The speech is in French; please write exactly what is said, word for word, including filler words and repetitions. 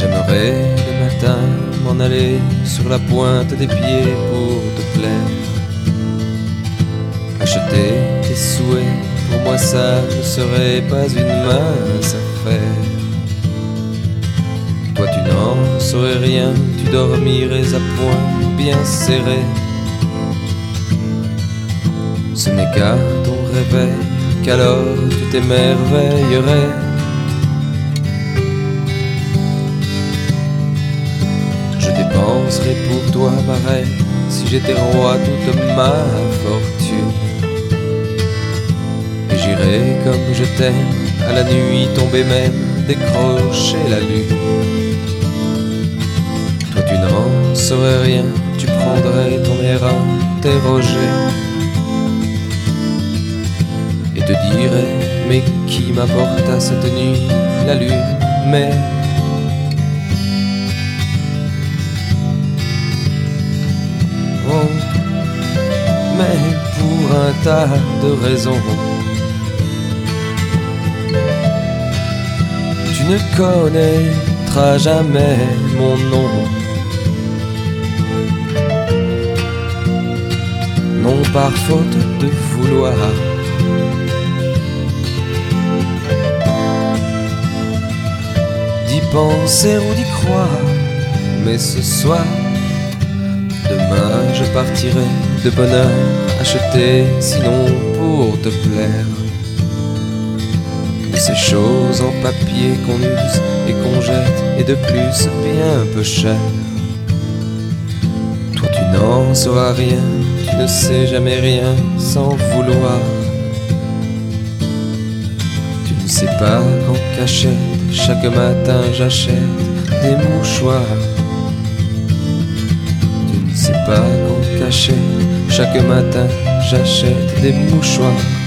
J'aimerais le matin m'en aller sur la pointe des pieds pour te plaire. Acheter tes souhaits, pour moi ça ne serait pas une mince affaire. Toi tu n'en saurais rien, tu dormirais à poing bien serré. Ce n'est qu'à ton réveil qu'alors tu t'émerveillerais. Je dépenserais pour toi pareil si j'étais roi toute ma fortune. Et j'irais comme je t'aime à la nuit tombée même décrocher la lune. Toi tu n'en saurais rien, tu prendrais ton air interrogé et te dirais mais qui m'apporta cette nuit la lune? Mais oh, mais pour un tas de raisons, tu ne connaîtras jamais mon nom. Non par faute de vouloir, d'y penser ou d'y croire, mais ce soir, demain je partirai de bonne heure acheter, sinon pour te plaire. De ces choses en papier qu'on use et qu'on jette, et de plus bien peu cher. Toi tu n'en sauras rien, tu ne sais jamais rien sans vouloir. Tu ne sais pas qu'en cachette, chaque matin j'achète des mouchoirs. Tu ne sais pas qu'en cachette, chaque matin j'achète des mouchoirs.